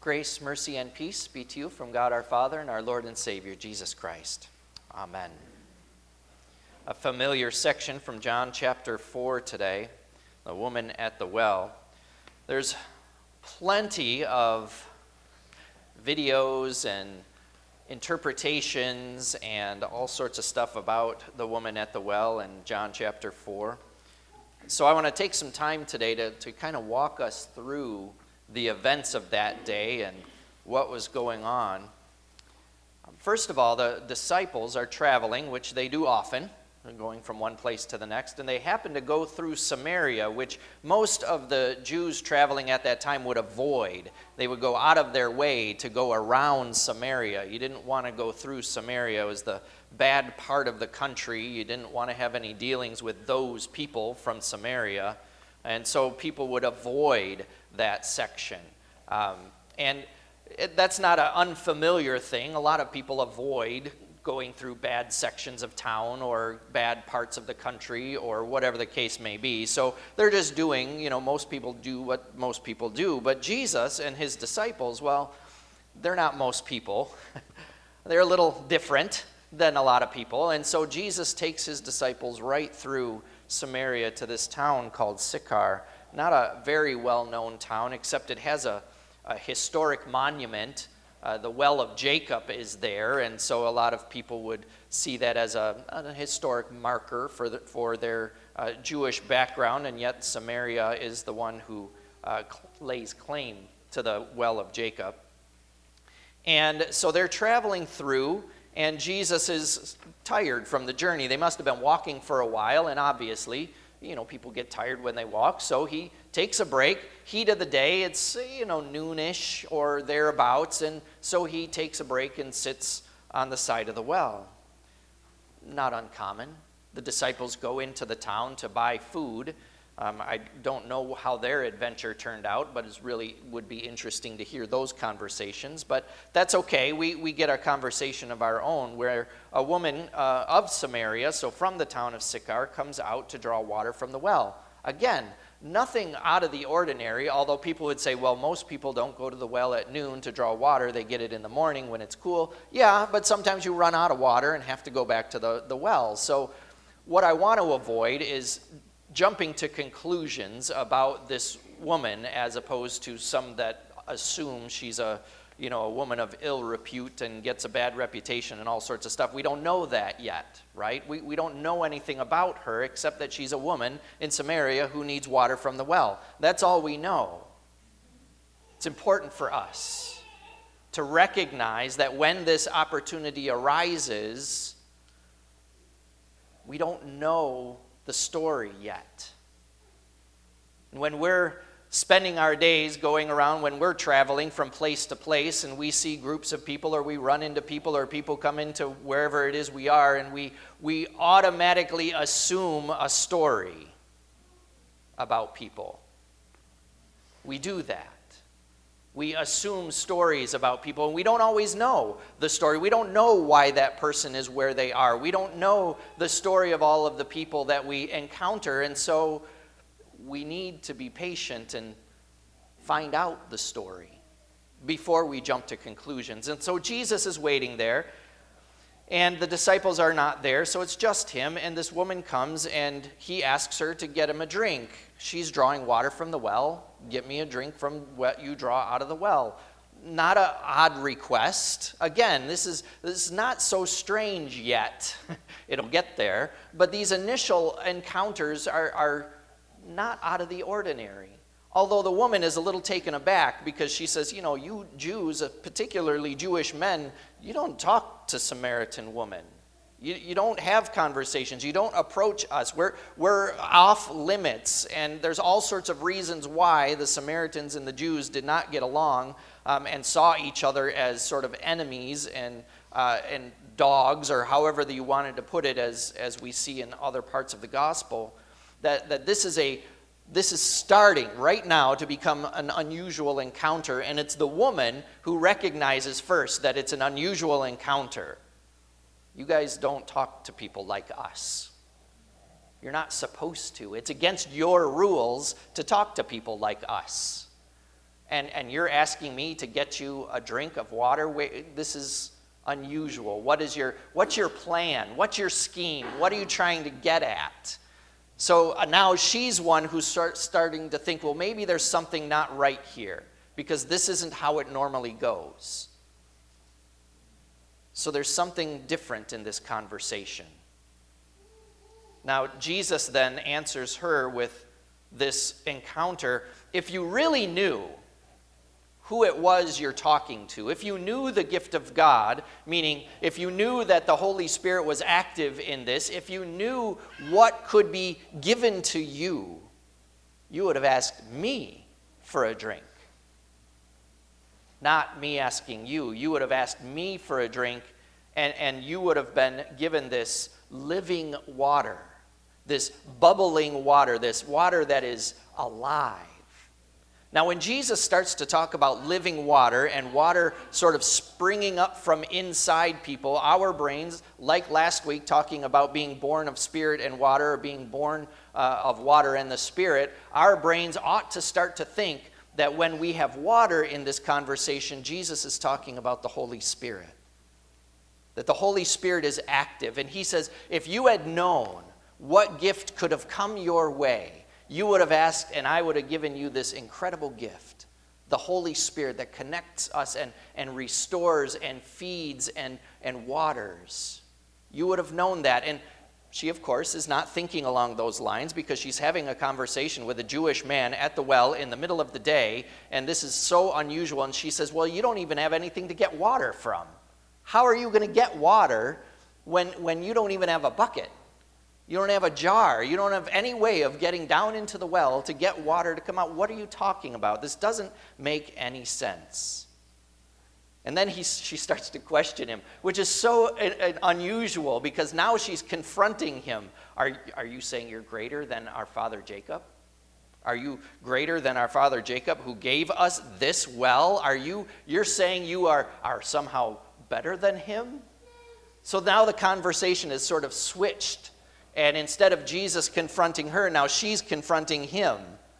Grace, mercy, and peace be to you from God our Father and our Lord and Savior, Jesus Christ. Amen. A familiar section from John chapter 4 today, the woman at the well. There's plenty of videos and interpretations and all sorts of stuff about the woman at the well in John chapter 4. So I want to take some time today to kind of walk us through the events of that day and what was going on. First of all, the disciples are traveling, which they do often. They're going from one place to the next, and they happen to go through Samaria, which most of the Jews traveling at that time would avoid. They would go out of their way to go around Samaria. You didn't want to go through Samaria. It was the bad part of the country. You didn't want to have any dealings with those people from Samaria, and so people would avoid that section. That's not an unfamiliar thing. A lot of people avoid going through bad sections of town or bad parts of the country or whatever the case may be. So they're just doing, most people do what most people do. But Jesus and his disciples, well, they're not most people. They're a little different than a lot of people. And so Jesus takes his disciples right through Samaria to this town called Sychar. Not a very well-known town, except it has a historic monument. The Well of Jacob is there, and so a lot of people would see that as a historic marker for their Jewish background, and yet Samaria is the one who lays claim to the Well of Jacob. And so they're traveling through, and Jesus is tired from the journey. They must have been walking for a while, and obviously, people get tired when they walk, so he takes a break. Heat of the day, it's, noonish or thereabouts, and so he takes a break and sits on the side of the well. Not uncommon. The disciples go into the town to buy food. I don't know how their adventure turned out, but it really would be interesting to hear those conversations. But that's okay. We get a conversation of our own where a woman of Samaria, so from the town of Sychar, comes out to draw water from the well. Again, nothing out of the ordinary, although people would say, well, most people don't go to the well at noon to draw water. They get it in the morning when it's cool. Yeah, but sometimes you run out of water and have to go back to the well. So what I want to avoid is jumping to conclusions about this woman as opposed to some that assume she's a woman of ill repute and gets a bad reputation and all sorts of stuff. We don't know that yet, right? We don't know anything about her except that she's a woman in Samaria who needs water from the well. That's all we know. It's important for us to recognize that when this opportunity arises, we don't know the story yet. And when we're spending our days going around, when we're traveling from place to place and we see groups of people or we run into people or people come into wherever it is we are, and we automatically assume a story about people. We do that. We assume stories about people, and we don't always know the story. We don't know why that person is where they are. We don't know the story of all of the people that we encounter, and so we need to be patient and find out the story before we jump to conclusions. And so Jesus is waiting there, and the disciples are not there, so it's just him, and this woman comes, and he asks her to get him a drink. She's drawing water from the well. Get me a drink from what you draw out of the well. Not an odd request. Again, this is not so strange yet. It'll get there. But these initial encounters are not out of the ordinary. Although the woman is a little taken aback because she says, you Jews, particularly Jewish men, you don't talk to Samaritan women. You don't have conversations. You don't approach us. We're off limits, and there's all sorts of reasons why the Samaritans and the Jews did not get along and saw each other as sort of enemies and dogs, or however that you wanted to put it, as we see in other parts of the gospel. That this is starting right now to become an unusual encounter, and it's the woman who recognizes first that it's an unusual encounter. You guys don't talk to people like us. You're not supposed to. It's against your rules to talk to people like us. and you're asking me to get you a drink of water? This is unusual. What's your plan? What's your scheme? What are you trying to get at? So now she's one who's starting to think, well, maybe there's something not right here, because this isn't how it normally goes. So there's something different in this conversation. Now, Jesus then answers her with this encounter. If you really knew who it was you're talking to, if you knew the gift of God, meaning if you knew that the Holy Spirit was active in this, if you knew what could be given to you, you would have asked me for a drink. Not me asking you. You would have asked me for a drink, and you would have been given this living water, this bubbling water, this water that is alive. Now, when Jesus starts to talk about living water and water sort of springing up from inside people, our brains, like last week talking about being born of spirit and water, or being born of water and the Spirit, our brains ought to start to think that when we have water in this conversation, Jesus is talking about the Holy Spirit. That the Holy Spirit is active. And he says, if you had known what gift could have come your way, you would have asked, and I would have given you this incredible gift, the Holy Spirit that connects us and restores and feeds and waters. You would have known that. And she, of course, is not thinking along those lines, because she's having a conversation with a Jewish man at the well in the middle of the day, and this is so unusual. And she says, well, you don't even have anything to get water from. How are you going to get water when you don't even have a bucket? You don't have a jar. You don't have any way of getting down into the well to get water to come out. What are you talking about? This doesn't make any sense. And then she starts to question him, which is so unusual, because now she's confronting him. Are you saying you're greater than our father Jacob? Are you greater than our father Jacob, who gave us this well? You're saying you are somehow better than him? So now the conversation is sort of switched. And instead of Jesus confronting her, now she's confronting him.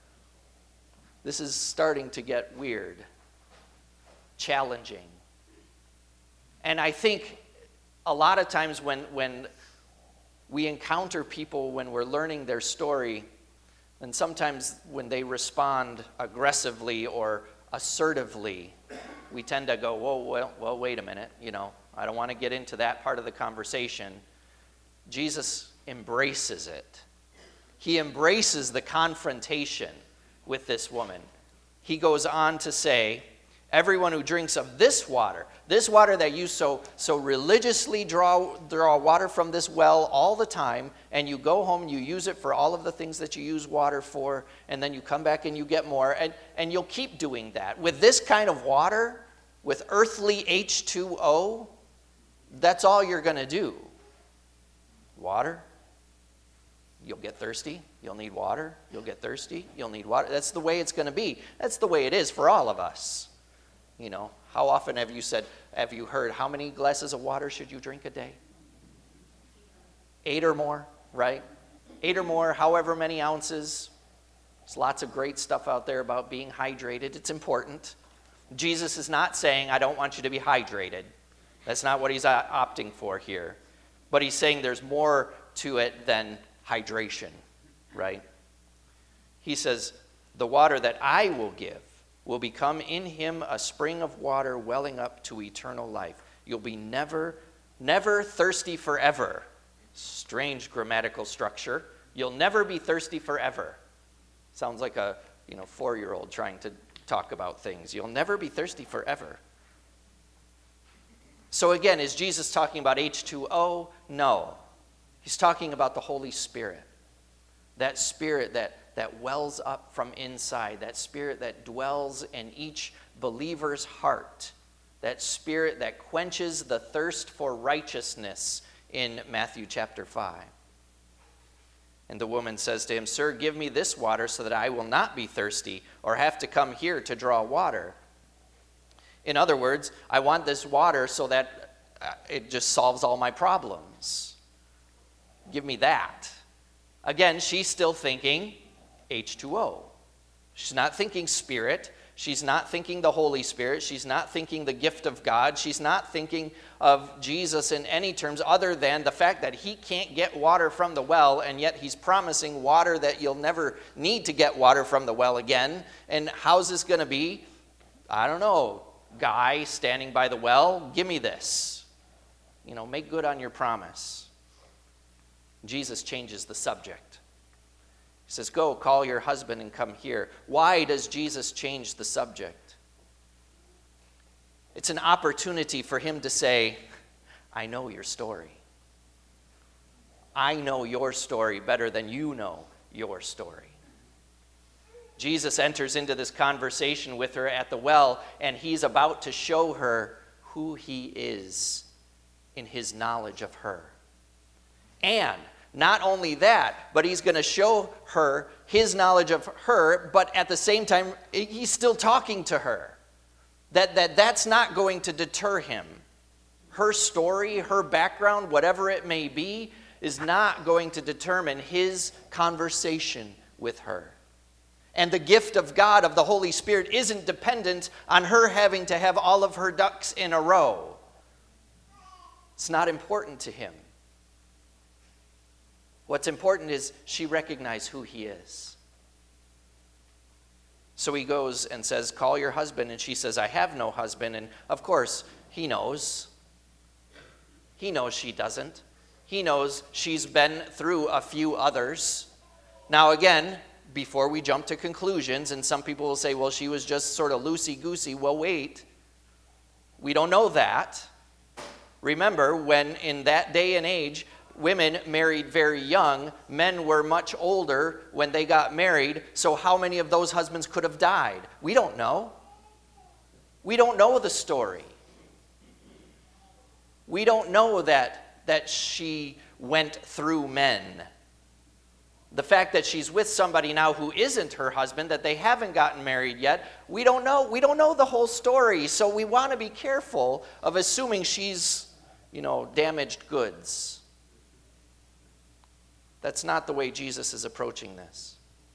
This is starting to get weird, challenging. And I think a lot of times when we encounter people, when we're learning their story, and sometimes when they respond aggressively or assertively, we tend to go, well, wait a minute, I don't want to get into that part of the conversation. Jesus embraces it. He embraces the confrontation with this woman. He goes on to say, everyone who drinks of this water that you so religiously draw water from this well all the time, and you go home and you use it for all of the things that you use water for, and then you come back and you get more, and you'll keep doing that. With this kind of water, with earthly H2O, that's all you're going to do. Water. You'll get thirsty. You'll need water. You'll get thirsty. You'll need water. That's the way it's going to be. That's the way it is for all of us. How often have you heard, how many glasses of water should you drink a day? 8 or more, right? 8 or more, however many ounces. There's lots of great stuff out there about being hydrated. It's important. Jesus is not saying, I don't want you to be hydrated. That's not what he's opting for here. But he's saying there's more to it than hydration, right? He says, the water that I will give will become in him a spring of water welling up to eternal life. You'll be never thirsty forever. Strange grammatical structure. You'll never be thirsty forever. Sounds like a 4-year-old trying to talk about things. You'll never be thirsty forever. So again, is Jesus talking about H2O? No. He's talking about the Holy Spirit. That Spirit that wells up from inside. That Spirit that dwells in each believer's heart. That Spirit that quenches the thirst for righteousness in Matthew chapter 5. And the woman says to him, Sir, give me this water so that I will not be thirsty or have to come here to draw water. In other words, I want this water so that it just solves all my problems. Give me that. Again, she's still thinking H2O. She's not thinking Spirit. She's not thinking the Holy Spirit. She's not thinking the gift of God. She's not thinking of Jesus in any terms other than the fact that he can't get water from the well, and yet he's promising water that you'll never need to get water from the well again. And how's this going to be? I don't know. Guy standing by the well, give me this. Make good on your promise. Jesus changes the subject. He says, go, call your husband and come here. Why does Jesus change the subject? It's an opportunity for him to say, I know your story. I know your story better than you know your story. Jesus enters into this conversation with her at the well, and he's about to show her who he is in his knowledge of her. And not only that, but he's going to show her his knowledge of her, but at the same time, he's still talking to her. That's not going to deter him. Her story, her background, whatever it may be, is not going to determine his conversation with her. And the gift of God, of the Holy Spirit, isn't dependent on her having to have all of her ducks in a row. It's not important to him. What's important is she recognized who he is. So he goes and says, call your husband. And she says, I have no husband. And of course, he knows. He knows she doesn't. He knows she's been through a few others. Now again, before we jump to conclusions, and some people will say, well, she was just sort of loosey-goosey. Well, wait. We don't know that. Remember, when in that day and age, women married very young, men were much older when they got married, so how many of those husbands could have died? We don't know. We don't know the story. We don't know that she went through men. The fact that she's with somebody now who isn't her husband, that they haven't gotten married yet, we don't know. We don't know the whole story, so we want to be careful of assuming she's, damaged goods. That's not the way Jesus is approaching this.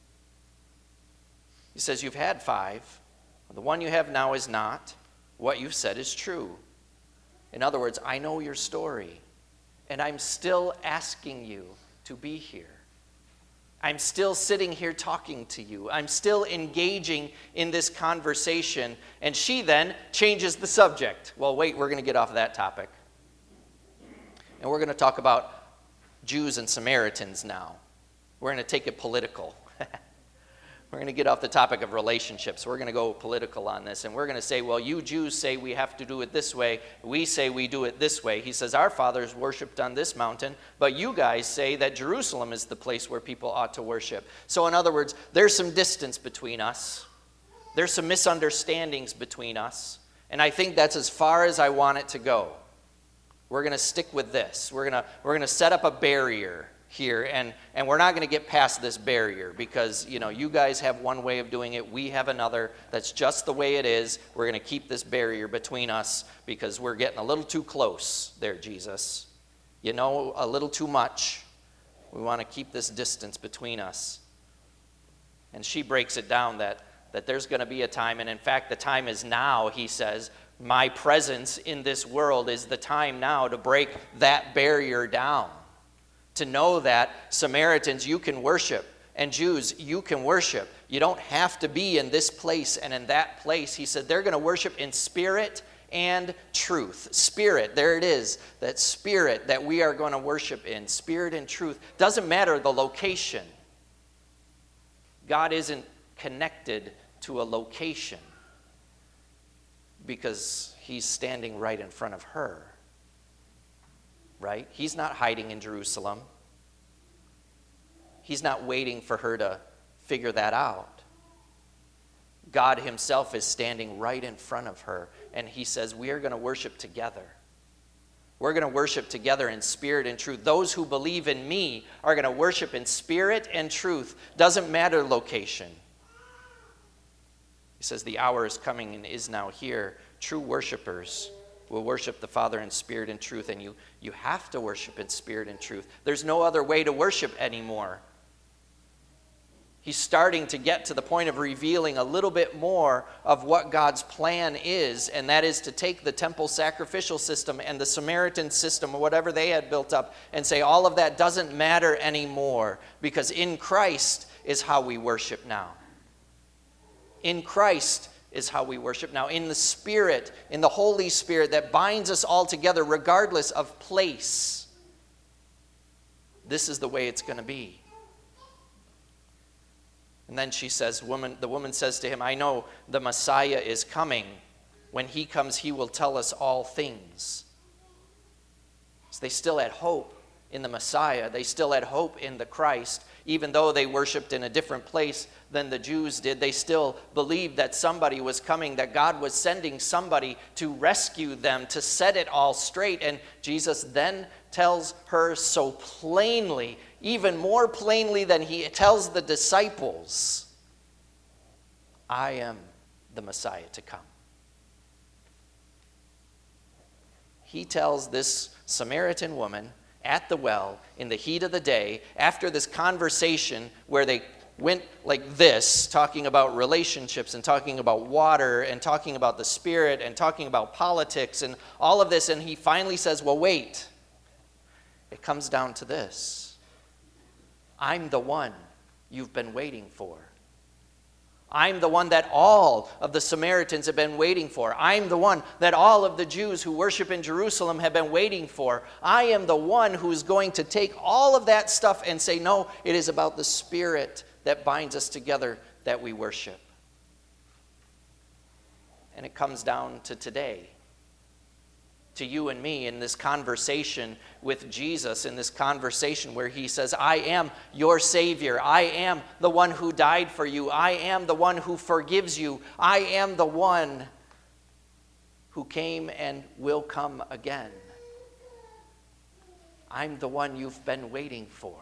He says, you've had 5. The one you have now is not. What you've said is true. In other words, I know your story, and I'm still asking you to be here. I'm still sitting here talking to you. I'm still engaging in this conversation. And she then changes the subject. Well, wait, we're going to get off of that topic. And we're going to talk about Jews and Samaritans now. We're going to take it political. We're going to get off the topic of relationships. We're going to go political on this. And we're going to say, well, you Jews say we have to do it this way. We say we do it this way. He says, our fathers worshipped on this mountain, but you guys say that Jerusalem is the place where people ought to worship. So in other words, there's some distance between us. There's some misunderstandings between us. And I think that's as far as I want it to go. We're going to stick with this. We're going to set up a barrier here, and we're not going to get past this barrier because, you guys have one way of doing it, we have another. That's just the way it is. We're going to keep this barrier between us because we're getting a little too close there, Jesus. A little too much. We want to keep this distance between us. And she breaks it down that there's going to be a time, and in fact, the time is now, he says. My presence in this world is the time now to break that barrier down. To know that Samaritans, you can worship, and Jews, you can worship. You don't have to be in this place and in that place. He said they're going to worship in spirit and truth. Spirit, there it is, that spirit that we are going to worship in. Spirit and truth. Doesn't matter the location. God isn't connected to a location because he's standing right in front of her. Right? He's not hiding in Jerusalem. He's not waiting for her to figure that out. God himself is standing right in front of her, and he says, we are going to worship together. We're going to worship together in spirit and truth. Those who believe in me are going to worship in spirit and truth. Doesn't matter location. He says, the hour is coming and is now here. True worshipers will worship the Father in spirit and truth, and you have to worship in spirit and truth. There's no other way to worship anymore. He's starting to get to the point of revealing a little bit more of what God's plan is, and that is to take the temple sacrificial system and the Samaritan system, or whatever they had built up, and say all of that doesn't matter anymore, because in Christ is how we worship now. In Christ is how we worship now. In the Spirit, in the Holy Spirit that binds us all together regardless of place. This is the way it's going to be. And then she says, the woman says to him, I know the Messiah is coming. When he comes, he will tell us all things. So they still had hope in the Messiah. They still had hope in the Christ. Even though they worshiped in a different place than the Jews did, they still believed that somebody was coming, that God was sending somebody to rescue them, to set it all straight. And Jesus then tells her so plainly, even more plainly than he tells the disciples, I am the Messiah to come. He tells this Samaritan woman at the well in the heat of the day, after this conversation where they went like this, talking about relationships and talking about water and talking about the Spirit and talking about politics and all of this, and he finally says, well, wait. It comes down to this. I'm the one you've been waiting for. I'm the one that all of the Samaritans have been waiting for. I'm the one that all of the Jews who worship in Jerusalem have been waiting for. I am the one who's going to take all of that stuff and say, no, it is about the Spirit that binds us together that we worship. And it comes down to today. To you and me in this conversation with Jesus, in this conversation where he says, I am your Savior. I am the one who died for you. I am the one who forgives you. I am the one who came and will come again. I'm the one you've been waiting for.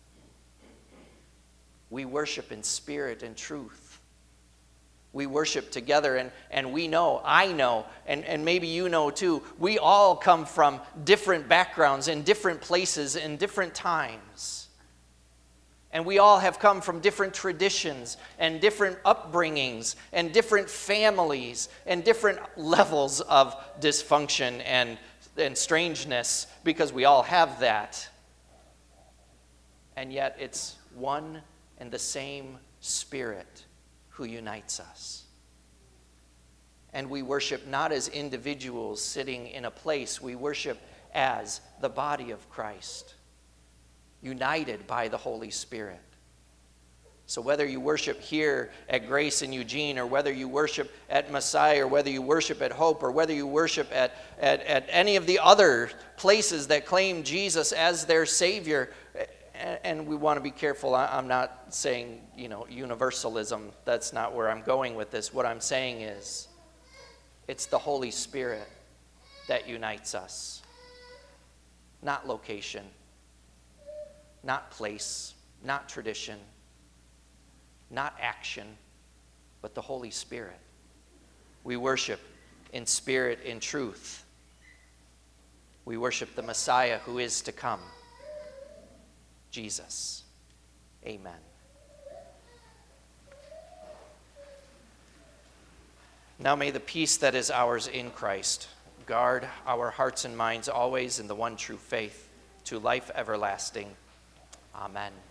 We worship in spirit and truth. We worship together, and we know, I know, and maybe you know too, we all come from different backgrounds in different places in different times. And we all have come from different traditions and different upbringings and different families and different levels of dysfunction and strangeness, because we all have that. And yet it's one and the same Spirit who unites us. And we worship not as individuals sitting in a place. We worship as the body of Christ, united by the Holy Spirit. So whether you worship here at Grace in Eugene, or whether you worship at Messiah, or whether you worship at Hope, or whether you worship at any of the other places that claim Jesus as their Savior, and we want to be careful. I'm not saying, universalism. That's not where I'm going with this. What I'm saying is, it's the Holy Spirit that unites us. Not location, not place, not tradition, not action, but the Holy Spirit. We worship in spirit, in truth. We worship the Messiah who is to come. Jesus. Amen. Now may the peace that is ours in Christ guard our hearts and minds always in the one true faith to life everlasting. Amen.